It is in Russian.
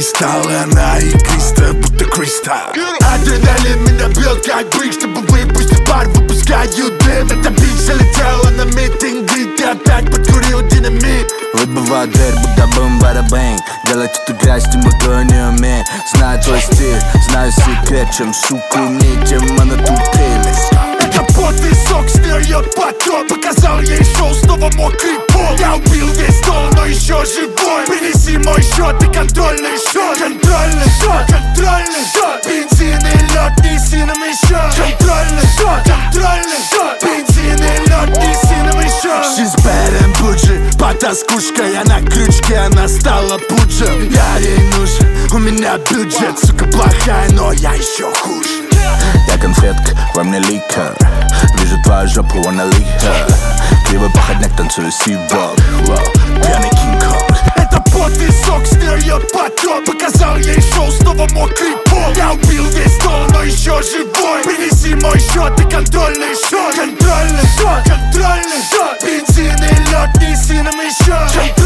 кристалл, и она игристая, будто кристалл. Адреналин меня бьет как бык, чтобы выпустить пар, выпускаю дым. Эта бич залетела на митинг, ты опять подкурил динамит. Выбиваю дверь, будто бум-бада-бэнг. Делать эту грязь, ты могу не умею. Знаю твой стиль, знаю секрет. Чем сука умнее, тем она тупее. Это потный сок стерет потом. Показал ей шоу, снова мокрый пол. Я убил весь стол, но еще живой. Принеси мой счет и контрольный счет. Контрольный счет, контрольный счет. Бензин и лед, неси нам еще. Контрольный счет, контрольный счет. Бензин и лед, неси нам еще. She's bad and bougie, потаскушка. Я на крючке, она стала пуджем. Я ей нужен, у меня бюджет. Сука плохая, но я еще хуже. Я конфетка, во мне ликер. Вижу твою жопу, она лихо. Криво походняк, танцую сивок. Пьяный Кинг-Конг. Это потный сок стерет потом. Показал ей шоу, снова мокрый пол. Я убил весь стол, но еще живой. Принеси мой счет и контрольный счет. Контрольный счет, контрольный счет. Бензин и лед, неси нам еще.